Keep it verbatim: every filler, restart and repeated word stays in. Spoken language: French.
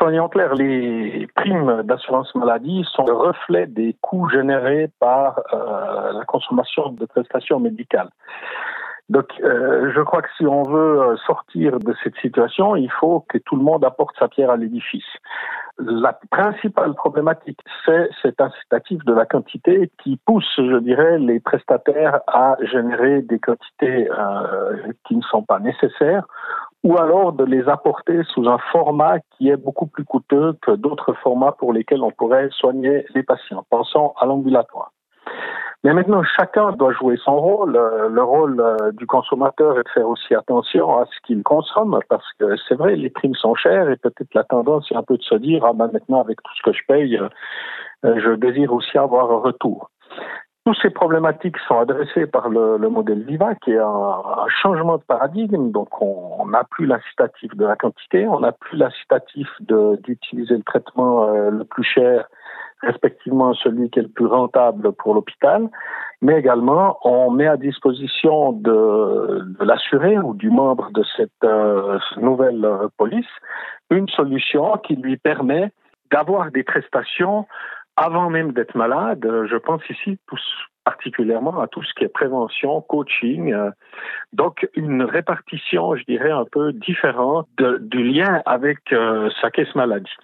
soyons clairs, les primes d'assurance maladie sont le reflet des coûts générés par euh, la consommation de prestations médicales. Donc, euh, je crois que si on veut sortir de cette situation, il faut que tout le monde apporte sa pierre à l'édifice. La principale problématique, c'est cet incitatif de la quantité qui pousse, je dirais, les prestataires à générer des quantités euh, qui ne sont pas nécessaires, ou alors de les apporter sous un format qui est beaucoup plus coûteux que d'autres formats pour lesquels on pourrait soigner les patients. Pensons à l'ambulatoire. Mais maintenant, chacun doit jouer son rôle. Le rôle du consommateur est de faire aussi attention à ce qu'il consomme, parce que c'est vrai, les primes sont chères et peut-être la tendance est un peu de se dire, ah ben maintenant, avec tout ce que je paye, je désire aussi avoir un retour. Toutes ces problématiques sont adressées par le, le modèle Viva, qui est un, un changement de paradigme. Donc, on n'a plus l'incitatif de la quantité, on n'a plus l'incitatif de, d'utiliser le traitement euh, le plus cher, respectivement celui qui est le plus rentable pour l'hôpital, mais également on met à disposition de, de l'assuré ou du membre de cette euh, nouvelle euh, police une solution qui lui permet d'avoir des prestations avant même d'être malade. Je pense ici tous particulièrement à tout ce qui est prévention, coaching, euh, donc une répartition, je dirais, un peu différente de, du lien avec euh, sa caisse maladie.